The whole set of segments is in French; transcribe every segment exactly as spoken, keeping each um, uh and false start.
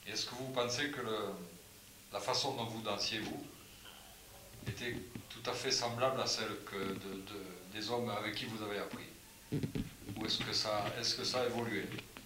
Est-ce que vous pensez que le, la façon dont vous dansiez, vous, était tout à fait semblable à celle que de, de, des hommes avec qui vous avez appris? Ou est-ce que ça, est-ce que ça a évolué?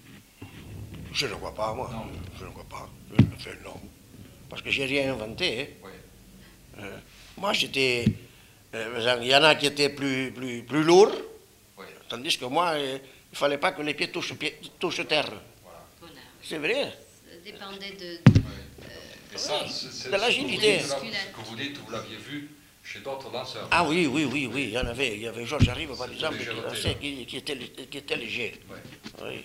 Je ne crois pas, moi. Non. Je ne crois pas. Enfin, non. Parce que j'ai rien inventé. Hein. Oui. Euh, moi, j'étais... Euh, il y en a qui étaient plus, plus, plus lourds, Oui. tandis que moi, euh, il ne fallait pas que les pieds touchent, pieds, touchent terre. Voilà. Voilà. C'est vrai. Ça dépendait de, Oui. euh, Et ça, oui, c'est, c'est de l'agilité. Ce que vous dites, là, ce que vous dites, vous l'aviez vu chez d'autres danseurs. Ah oui, oui, oui, oui, il y en avait. Il y avait Georges Arrive, par exemple, qui, légèreté, dansait, qui, qui, était, qui était léger. Oui. Oui.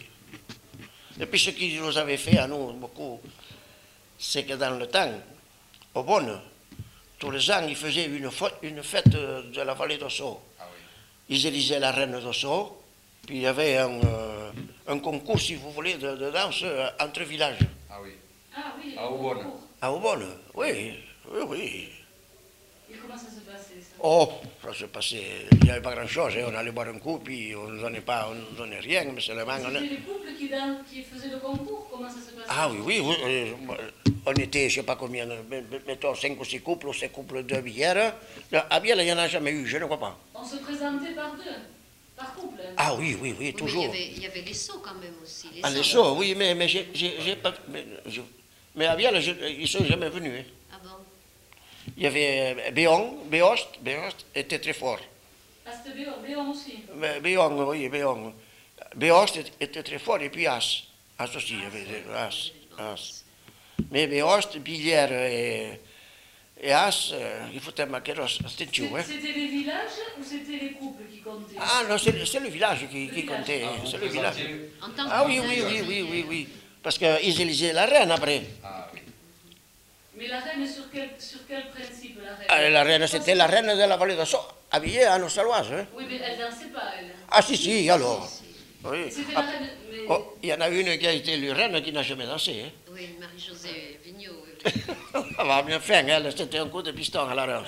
Et puis ce qui nous avait fait à nous beaucoup, c'est que dans le temps, au Bonne, tous les ans, ils faisaient une, une fête de la vallée d'Ossau. Ah oui. Ils élisaient la reine d'Ossau, puis il y avait un, euh, un concours, si vous voulez, de, de danse entre villages. Ah oui. Ah oui, À Aubonne. À Aubonne, oui, oui, oui. Et comment ça se passait ça? Oh, ça se passait, il n'y avait pas grand-chose, hein. On allait boire un coup, puis on ne donnait pas, on ne donnait rien, mais seulement... C'était On a... les couples qui, dan- qui faisaient le concours, comment ça se passait? Ah oui, oui, oui, euh, on était, je ne sais pas combien, mettons cinq ou six couples, ou six couples de billets. À Biel, il n'y en a jamais eu, je ne crois pas. On se présentait par deux, par couple. Hein. Ah oui, oui, oui, oui, toujours. mais il y avait, il y avait les sauts quand même aussi. Les Ah, les sauts. sauts, oui, mais, mais j'ai j'ai pas... Mais, je, mais à Biel, je, ils ne sont jamais venus. Hein. Ah bon? Il y avait Béon, Béost, Béost était très fort. Ah, c'était Béon, Béon aussi. Béon, oui, Béon. Béost était très fort, et puis As. As aussi, il y avait As. As. Mais Béost, Billière et, et As, euh, il faut marquer c'était tout. Hein. C'était les villages ou c'était les couples qui comptaient? Ah non, c'est le village qui, Le qui village. comptait. Ah, vous C'est le village. présentiez- En tant Ah que oui, oui, village, oui, oui, il y oui, a- oui. Parce qu'ils élisaient la reine après. Ah oui. Mais la reine, sur quel, sur quel principe la reine? Ah, la reine, c'était la reine de la vallée de Sceaux, habillée en Ossaloise. Hein. Oui, mais elle dansait pas, elle. Ah si, si, alors. Oui. Et c'était Ah, la reine, mais... oh, il y en a une qui a été élue reine qui n'a jamais dansé. Hein. Oui, Marie-Josée Vigneault. oui, oui. Elle va bien faire, elle, c'était un coup de piston à la reine.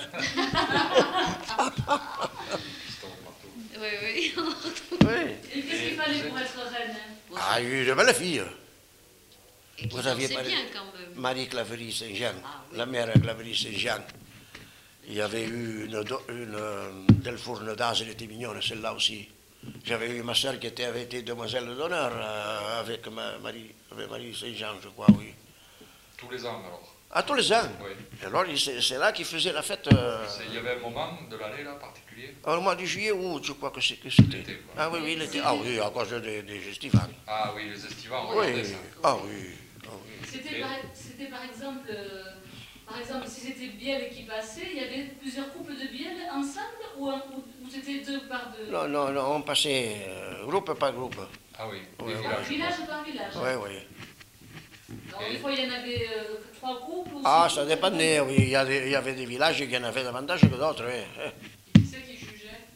Oui, oui. Oui. Et qu'est-ce qu'il fallait pour être reine? Bon, Ah, il y a eu de belles filles. et qui vous aviez dansait parlé- bien quand même. Marie Claverie Saint-Jean, Ah, oui. la mère Claverie Saint-Jean. Il y avait eu une, do- une euh, Delfourne d'Az, elle était mignonne, celle-là aussi. J'avais eu ma soeur qui était, avait été demoiselle d'honneur euh, avec, ma, Marie, avec Marie Saint-Jean, je crois, oui. Tous les ans alors. À tous les ans. Oui. Et alors, il- c'est c'est là qu'ils faisaient la fête. Euh, C'est- Il y avait un moment de l'année là particulier. au mois de juillet ou août, je crois que c'est- que c'était. L'été, quoi. Ah oui, oui, l'été. Ah oui, à cause des, des festivals. Ah oui, les estivants, Oui, regardez ça. ah oui. Ah oui. C'était par, c'était par exemple, euh, par exemple, si c'était Biel qui passait, il y avait plusieurs couples de Biel ensemble ou, un- ou, ou c'était deux par deux? Non, non, non, on passait euh, groupe par groupe. Ah oui, Ouais, les ouais. villages. Village par village. Oui, oui. Alors, des fois, il y en avait euh, trois couples ou Ah, six ça couples. dépendait, oui. Il y, a des- il y avait des villages qui en avaient davantage que d'autres. Oui. Qui c'est qui jugeait?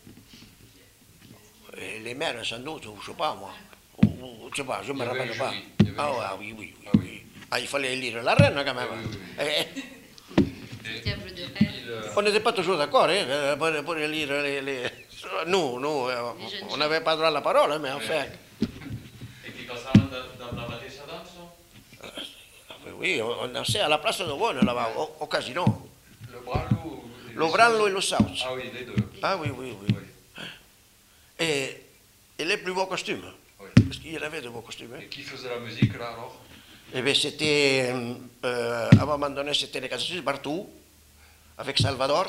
Et les maires, sans doute, ou je sais pas, moi. Ou, ou, je sais pas, je ne Il y me avait rappelle un pas. jury, il y avait un Ah, jury. ouais, oui, oui, oui, Ah oui. oui. Ah, il fallait élire la reine, quand même. Oui, oui, oui. Eh, Et Diable de il- reine. il, euh, on n'était pas toujours d'accord hein, pour, pour élire les... les... Nous, nous, euh, Les jeunes on gens. n'avait pas droit à la parole, hein, mais enfin... E che passavano da, da la mateixa dansa? Oui, on, on dansait à la place de Bonne, là-bas, au, au casino. le bralou. Le Branlo et le South. Ah oui, les deux. Ah oui, oui, oui. Oui. Et, et les plus beaux costumes, Oui. parce qu'il y en avait de beaux costumes. Hein. Et qui faisait la musique là alors? Eh bien, c'était, euh, à un moment donné, c'était les Cassis Bartou, avec Salvador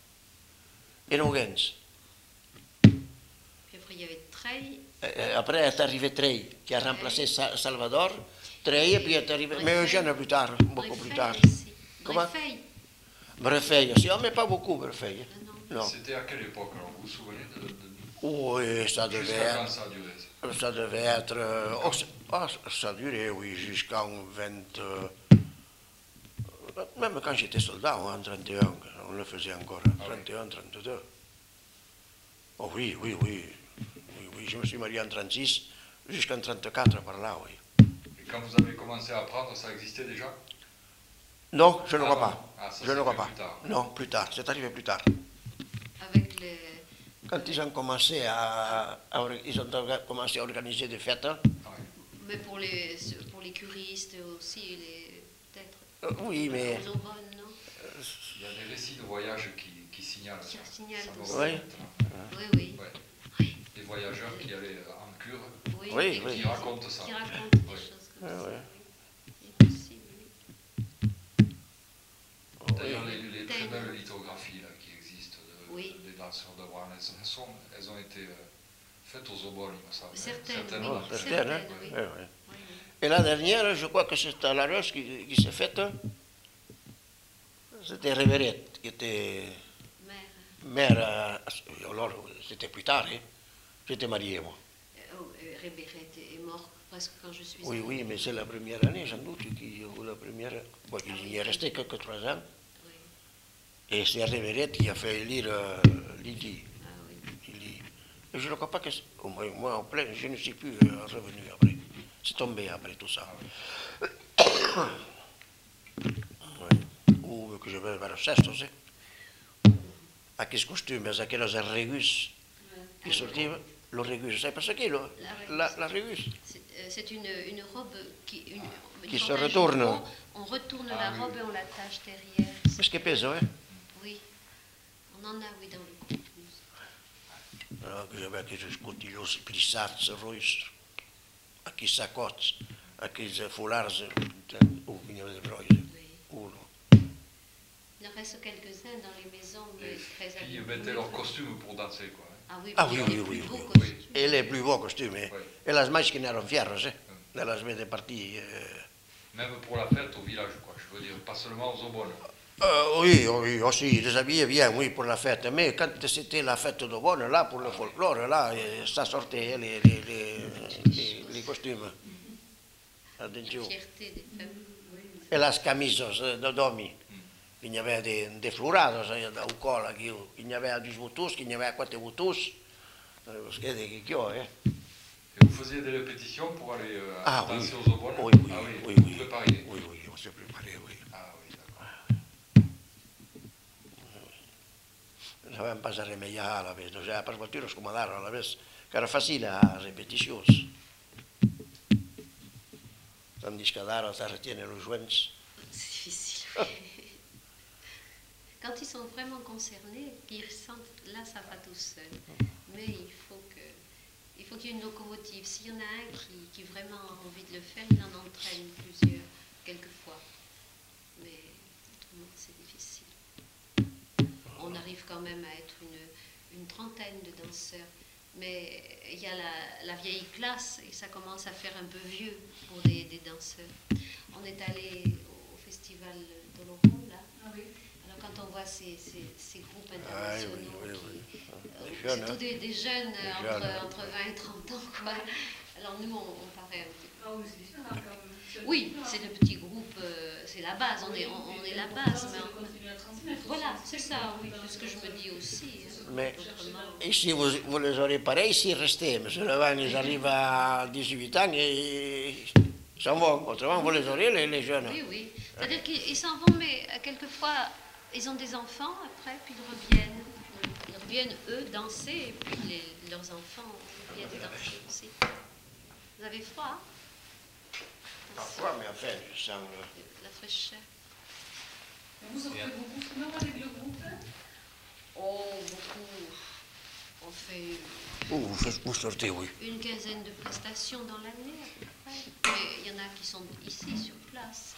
et Nogens. Puis après, il y avait Treille. Euh, Après est arrivé Trey, qui a remplacé Sa- Salvador. Trey, et puis est arrivé, mais Eugène plus tard, beaucoup plus tard. Brefeil aussi. Comment? Brefeil. Brefeil aussi, oh, mais pas beaucoup, Brefeil. Ah non. Non. C'était à quelle époque alors? Vous vous souvenez de, de- Oui, ça devait jusqu'à quand être, ça a duré ça? ça devait être, euh, oh, ça- ah, ça a duré, oui, jusqu'en vingt, euh, même quand j'étais soldat, hein, en trente et un, on le faisait encore, Ah oui. trente et un, trente-deux. Oh oui, oui, oui, oui, oui, je me suis marié en trente-six, jusqu'en trente-quatre par là, oui. Et quand vous avez commencé à apprendre, ça existait déjà? Non, je ne Ah crois non. pas. Ah, ça Je ne s'est crois fait pas. plus tard. Non, plus tard, c'est arrivé plus tard. Avec les. Quand ils ont commencé à, à or- ils ont orga- commencé à organiser des fêtes, hein, Ah oui. Mais pour les, pour pour les curistes aussi, les peut-être Euh, oui, mais... aux aumônes, non? Il y a des récits de voyage qui, qui signalent Qui ça. signalent Ça tout nous ça. remonte, Oui. hein. Oui, oui. Ouais. Oui. Des voyageurs qui allaient en cure. Oui, Oui, et oui. qui, Qui racontent ça. Qui racontent des Oui. choses comme Ouais, ça. ouais. Oui. C'est possible, oui. D'ailleurs, Oui. les, les très Tel. belles lithographies là, qui existent de, Oui. des danseurs de Warren, elles, sont, elles ont été euh, faites aux aubonnes, il me semble. Certaines, Certaines, oui. Oh, ouais. certaines, hein? Certaines, oui. Ouais, ouais. Oui, oui. Et la dernière, je crois que c'est à la Roche qui, qui s'est faite. hein. C'était Révérette, qui était Mère, mère. à- alors, c'était plus tard, hein. J'étais marié, moi. euh, oh, euh, Rébéret est mort presque quand je suis Oui, arrivée. oui, mais c'est la première année, sans doute, qui ou la première. Bon, il y est resté que, que trois ans. Oui. Et c'est Révérette qui a fait lire euh, Lydie. Ah oui. Lydie. Et je ne crois pas que. c'est- Au moins, moi, en plein, je ne suis plus euh, revenu après. C'est tombé après tout ça. Ouais. Ou que je vais vers le sesto, c'est. Aquells costumes, aquelles regus qui sortiven, le regus, sai pas ce qu'est le, la, la regus? C'est euh, c'est une, une robe qui, une, une Qui se sorte d'un retourne. jupon. On retourne Ah, la oui, robe oui. et on l'attache derrière. Parce que pesa, hein? Oui. On en a, oui, dans le groupe. Alors que j'avais aquells cotillos plissats, rois, aquells sacots, aquells foulards, ou qu'il y avait des brois, Oui. ou non. Il en reste quelques-uns dans les maisons, mais Les très filles abîmées. mettaient leurs costumes pour danser, quoi. hein. Ah oui, Ah puis oui, il y a oui, les oui, plus oui, beaux oui. costumes. Et les plus beaux costumes, hein? Oui. Et les machines eran fierres, hein? De les mettre parties. Euh... Même pour la fête au village, quoi. Je veux dire, pas seulement aux aubonnes. Euh, oui, oui, aussi, ils les habillaient bien, oui, pour la fête. Mais quand c'était la fête de bonne, là, pour le folklore, là, euh, ça sortait, les, les, les, les, les costumes. La Attention. fierté des femmes. Et les camises de domi. Il y avait des, des florados au col, aquí. Il y avait des boutous, il y avait quatre boutous. Parce que des qui hein. Et vous faisiez des répétitions pour aller euh, Ah oui, danser aux aubonnes? oui, oui, Ah oui, oui, vous oui. prépariez. Oui, oui, on s'est préparé, oui. Ah oui, d'accord. Sabem pas a remeiar a la vez, o sea, per voltiros como dar a la vez, que era fàcil a repeticions. Tandis que d'ara se retiene los joints. C'est difficile. Quand ils sont vraiment concernés, qu'ils ressentent, là, ça va tout seul. Mais il faut que, il faut qu'il y ait une locomotive. S'il y en a un qui, qui vraiment a envie de le faire, il en entraîne plusieurs, quelquefois. Mais autrement, c'est difficile. On arrive quand même à être une, une trentaine de danseurs. Mais il y a la, la vieille classe et ça commence à faire un peu vieux pour des, des danseurs. On est allé au festival de Laurent, là. Ah oui. Alors quand on voit ces, ces, ces groupes Ah, oui, internationaux, oui, qui- oui. euh, Des c'est jeunes, tous hein. des, des jeunes, Des euh, jeunes, entre, hein. entre vingt et trente ans, quoi. Alors nous, on, on paraît un petit peu. Ah oui, c'est différent quand même. C'est Oui, différent. c'est le petit groupe, euh, c'est la base, on est, on, on est la base. Mais C'est de on- continuer à transmettre. Voilà, aussi. c'est ça, oui, c'est ce que je me dis aussi. hein. Mais Autrement, ici, vous, vous les aurez pareils s'ils restaient. Mais souvent, ils arrivent à dix-huit ans et ils s'en vont. Autrement, vous les aurez, les, les jeunes. oui, oui. C'est-à-dire qu'ils ils s'en vont, mais euh, quelquefois, ils ont des enfants après, puis ils reviennent. Ils reviennent, eux, danser, et puis les- leurs enfants viennent danser aussi. Vous avez froid, hein? Parfois, mais enfin, je sens le... La fraîcheur. Mais vous sortez beaucoup sinon avec le groupe hein? Oh, beaucoup. On fait Ouh, vous, vous sortez, oui. une quinzaine de prestations dans l'année, à peu près. Mais il y en a qui sont ici, sur place.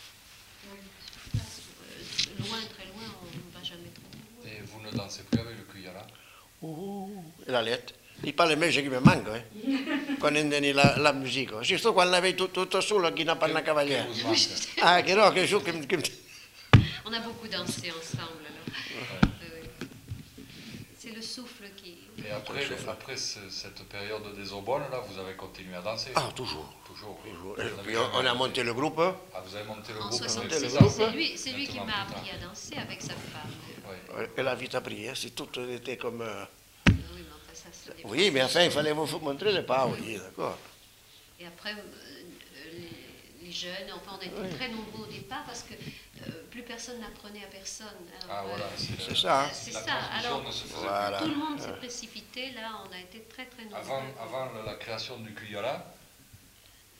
Sur place. Euh, loin, très loin, on ne va jamais trop loin. Et vous ne dansez plus avec le cuyala? Uh, la lettre. Il parle meglio che mi manca, eh. Quando intendi la, la musica. Ci sto quando avevi tutto, tutto solo chi non parla Che cavaliere. vous manque? Ah, che no, che su, che, che... On a beaucoup dansé ensemble, alors. Ouais. Oui, oui. C'est le souffle qui... Et après, après ce- cette période des aubonnes, là, vous avez continué à danser? Ah, toujours. Toujours, oui. toujours. Vous Et avez puis quand on, on même a monté été- le groupe. Ah, vous avez monté le En groupe monté soixante-six, le c'est groupe. lui, c'est lui qui Nettement m'a plus appris à danser avec sa femme. Oui. Et la vie a pris, hein. C'est tout était comme... euh, Oui, mais enfin, ça se dépend. Oui, mais enfin, il fallait vous montrer les pas, oui, d'accord. Et après, euh, les, les jeunes, enfin, on était Oui. très nombreux au départ parce que euh, plus personne n'apprenait à personne. Alors, Ah, voilà. euh, C'est C'est ça, hein. c'est La ça. transmission Alors, ne se faisait Voilà. tout le monde s'est Ouais. précipité. Là, on a été très, très nombreux. plus. Avant, avant la création du cuyala,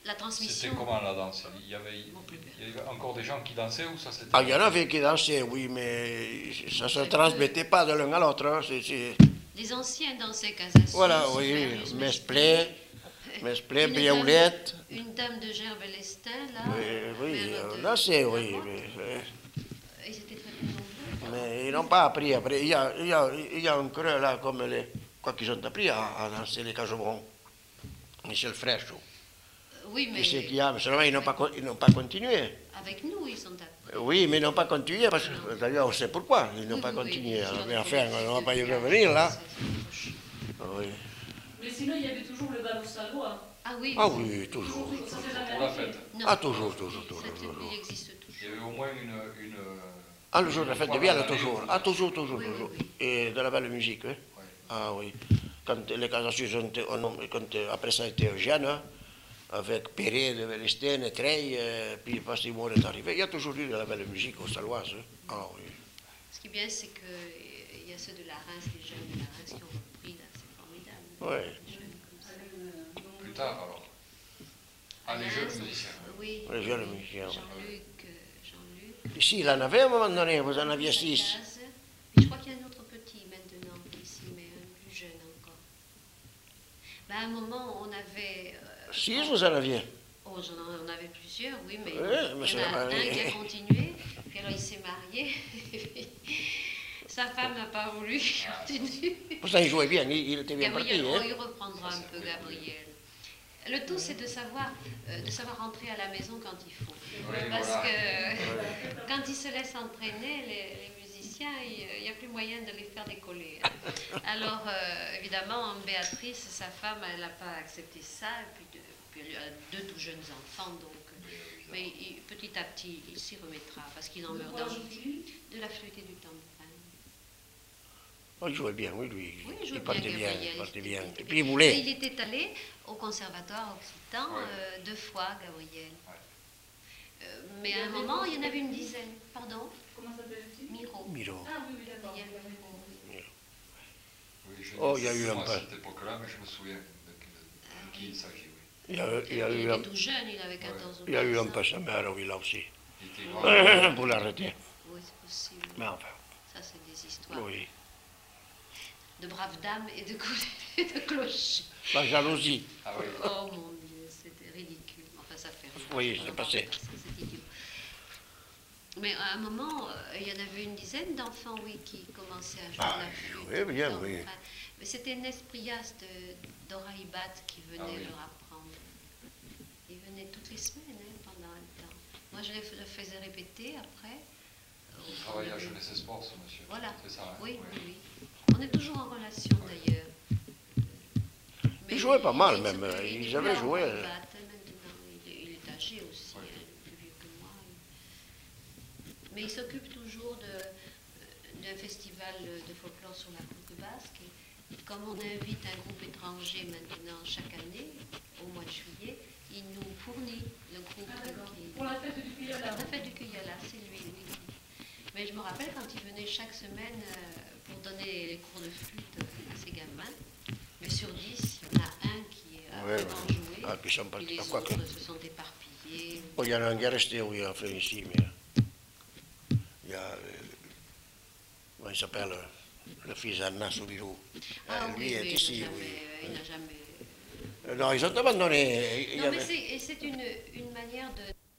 la transmission. C'était comment la danse? Il y, avait, Mon plus il y avait encore des gens qui dansaient ou ça c'était... Ah, il y en avait qui dansaient, oui, mais ça ne se transmettait pas de l'un à l'autre. Hein. C'est, c'est... Les anciens dansaient Casassus. Voilà, oui, Mesplé, Mesplé, Briaoulette. Une dame de Gerbelestin, là. Oui, oui, mère de- là c'est, de oui. Lamotte. Mais, Ils étaient très peu nombreux. mais ils n'ont pas appris après. Il y a, il y a, il y a un creux là, comme les. Quoi qu'ils ont appris à, à danser les cajobrons. Michel Fréchot. Oui, mais Et c'est qu'il y a, mais seulement ils n'ont pas, con- ils n'ont pas continué. avec nous, ils sont appris. Oui, mais ils n'ont pas continué, parce que d'ailleurs on sait pourquoi. Ils n'ont Oui, pas oui, oui, continué. ils Alors, ont mais trouvé enfin, des on ne va pas y études revenir là. ça, c'est autre chose. Oui. Mais sinon, il y avait toujours le bal au Salois. Ah oui. Ah oui, toujours. Ça s'est jamais Pour la arrêté. fête. Non. Ah, toujours, toujours, toujours, Ça, toujours. Il existe Il y toujours. avait au moins une... une Ah, le jour de la fête de Vienne, toujours. Ah, toujours, Oui, toujours, oui, toujours. oui. Et de la belle musique, oui. Ouais. Ah oui. Quand les Casassus ont été, on- quand, euh, après ça a été Eugène, hein, avec Perret de Velestène, Treille, euh, puis Passimour est arrivé, il y a toujours eu de la belle musique aux Saloises. Hein. Ah oui. Ce qui est bien, c'est qu'il y a ceux de la Reims, les jeunes de la Reims qui ont repris, là, c'est formidable. Ouais. Les jeunes comme ça. Plus tard alors. Ah, les Reims, jeunes musiciens. Oui. Les jeunes musiciens, oui. Jean-Luc, euh, Jean-Luc. Ici, il en avait à un moment donné, vous en aviez six. Sacaz. Mais je crois qu'il y a un autre petit maintenant ici, mais un plus jeune encore. Ben, à un moment, on avait. euh, Six, vous en aviez. Oh, j'en en- on avait plusieurs, oui, mais Oui, mais il y en c'est a pas- un qui a continué, puis alors il s'est marié, et puis sa femme n'a pas voulu qu'il continue. Pourtant, il jouait bien, il, il était bien parti. Gabriel, oh, Hein. il reprendra un peu, Gabriel. Le tout, c'est de savoir, euh, de savoir rentrer à la maison quand il faut. Oui, Parce voilà. que quand ils se laissent entraîner, les, les musiciens, il n'y a plus moyen de les faire décoller. hein. Alors, euh, évidemment, Béatrice, sa femme, elle n'a pas accepté ça, et puis, de- puis elle a deux tout jeunes enfants, donc. Mais il- petit à petit, il s'y remettra, parce qu'il en meurt d'envie. De la flûte et du tambourin. Oh, il jouait bien, oui, lui. Oui, il il jouait bien, partait bien, Gabriel. il partait il bien. était- Et puis il Et voulait. il était allé au conservatoire occitan Ouais. euh, deux fois, Gabriel. Ouais. Euh, mais à un moment, il y en avait une dizaine. Pardon, Comment s'appelle-t-il? Miro. Miro. Ah oui, oui, d'accord. Gabriel Miro, oui. Oui, je Oh, n'ai il y a eu pas un moi, peu. à cette époque-là, mais je me souviens de, de- de qui il s'agit. Oui. Il y a, il y a Il eu était un, tout jeune, il avait quatorze ou il y a eu un quinze peu ans. sa mère, oui, là aussi. Il était grand. Pour l'arrêter. Oui, c'est possible. Mais enfin, Ça, c'est des histoires oui. de braves dames et de, clo- et de clochers. La jalousie. Ah oui. Oh mon Dieu, c'était ridicule. Enfin, ça fait rire. Oui, On c'est en passé. parle pas, ça, c'est idiot. Mais à un moment, euh, il y en avait une dizaine d'enfants, oui, qui commençaient à jouer Ah, la ils flûte. jouaient bien, Donc, oui. enfin, mais c'était Nesprias de d'Oraïbat qui venait Ah oui. leur apprendre. Il venait toutes les semaines, hein, pendant un temps. Moi, je les f- le faisais répéter après. Vous travaillez à Jeunesse et Sport, ce monsieur. Voilà. C'est ça, hein? Oui, Oui. oui, oui. On est toujours en relation, d'ailleurs. Mais Ils jouaient pas mal, il même. s'occupait- Ils il avaient était joué. en Oraïbat, hein, maintenant. Il est, il est âgé aussi, Oui. hein, plus vieux que moi. Mais il s'occupe toujours de- d'un festival de folklore sur la côte basque. Et comme on invite un groupe étranger maintenant chaque année, au mois de juillet, il nous fournit le groupe Ah, d'accord. qui... Pour la fête du Cuyala. La fête du Cuyala, c'est lui, oui. Mais je me rappelle quand il venait chaque semaine euh, pour donner les cours de flûte à ses gamins. Mais sur dix, il y en a un qui a Ouais, vraiment ouais. joué. Ah, puis ils sont Puis partis. les Ah, quoi que. autres se sont éparpillés. Oh, il y en a un qui est resté, oui, enfin ici, mais. Il y a. euh, comment il s'appelle euh, le fils d'Anna Soubirou. Ah Euh, oui, lui est mais il ici, n'a jamais, oui. il n'a jamais... Euh, Non, ils ont abandonné. Il y Non, mais avait- c'est, et c'est une, une manière de...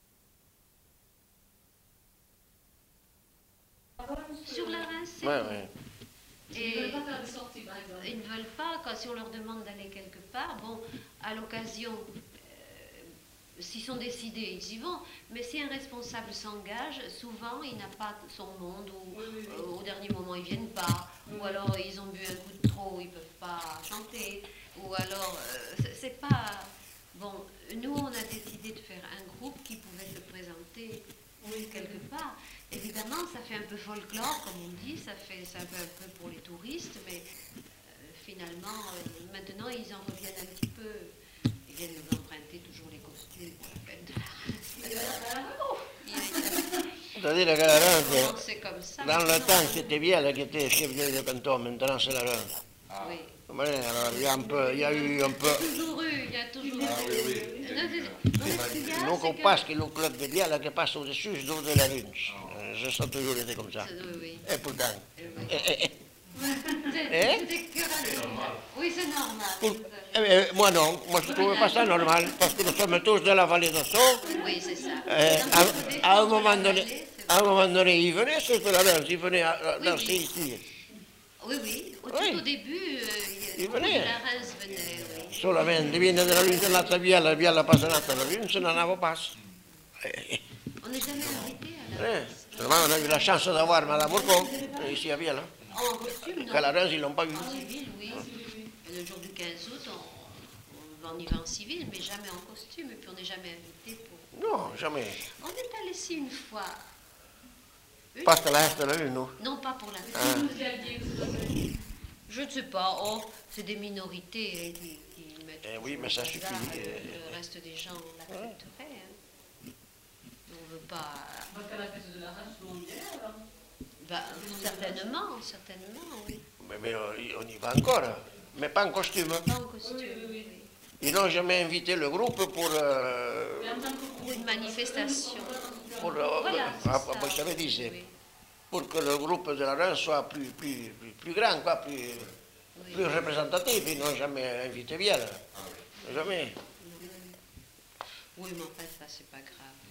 Sur la Reims, c'est Ouais, tout. ouais. Ils ne Et veulent pas faire des sorties, par exemple. ils ne veulent pas, quand si on leur demande d'aller quelque part, bon, à l'occasion, euh, s'ils sont décidés, ils y vont. Mais si un responsable s'engage, souvent il n'a pas son monde, ou Oui, oui, oui. euh, au dernier moment ils ne viennent pas, ou alors ils ont bu un coup de trop, ils ne peuvent pas chanter, ou alors euh, c'est- c'est pas. Bon, nous on a décidé de faire un groupe qui pouvait se présenter Oui, quelque part. Évidemment, ça fait un peu folklore, comme on dit, ça fait ça fait un peu pour les touristes, mais euh, finalement, euh, maintenant, ils en reviennent un petit peu. Ils viennent nous emprunter toujours les costumes pour la fête de la Il est- C'est-à-dire que la Reims, Comment c'est comme ça. dans le maintenant. temps, c'était bien qui était chef de canton, maintenant c'est la Reims. Ah, Oui. Ouais, alors, il y a un peu, il y a eu un peu. Il y a toujours eu, il y a toujours eu. Ah oui, oui. Non, c'est- Non qu'on passe que le club de Biala qui passe au-dessus de la lune. Je sens toujours été comme ça. Oui, oui. Et pourtant. Oui, oui. Eh, eh, eh. C'est- Eh c'était que- Oui, c'est normal. Pour- eh, eh, moi non, moi je ne trouvais pas ça normal, parce que nous sommes tous de la vallée d'Osso. Oui, c'est ça. Eh, Donc, à, il faut à un défendre moment la donné, vallée, c'est à un vrai. moment donné, ils venaient sur la Reims, ils venaient à, à, Oui, dans oui. ces ici. Oui, oui. Au, Oui. tout au début, euh, Il il- venait. la Reims venait, oui. Solamente viene dalla lune dell'altra via, la via la passata la lune, se non avevo passo. Eh, On n'est jamais invité à la eh, Reims. seulement on a eu la chance d'avoir Madame Bourcon, ici à Viala. En costume, non. Qu'à la Reims, ils ne l'ont pas eu. En civil, oui. Et le jour du quinze août, on, on y va en civil, mais jamais en costume. Et puis on n'est jamais invité pour... Non, jamais. On est allé ici une fois. Une Pas fois. la Est la lune, non. Non, pas pour la fête. Ah. Vous y alliez, vous savez. Je ne sais pas. Oh, c'est des minorités hein, qui, qui mettent... Eh oui, mais ça le suffit, bazar, et euh. Le reste des gens l'accepteraient. Hein. On ne veut pas... Parce qu'à la fête de la race, tout le monde y est, alors. Bah, certainement, certainement, oui. Mais, mais on on y va encore, mais pas en costume. Pas en costume. Oui, oui, oui. Ils n'ont jamais invité le groupe pour... euh, Mais en tant que Pour une manifestation. pour euh, Voilà, c'est ah, ça. moi, je t'avais dit, c'est Oui, pour que le groupe de la Reims soit plus, plus, plus, plus grand, quoi, plus, oui. plus représentatif. Ils n'ont jamais invité Viala. Jamais. Oui, mais enfin, ça, c'est pas grave.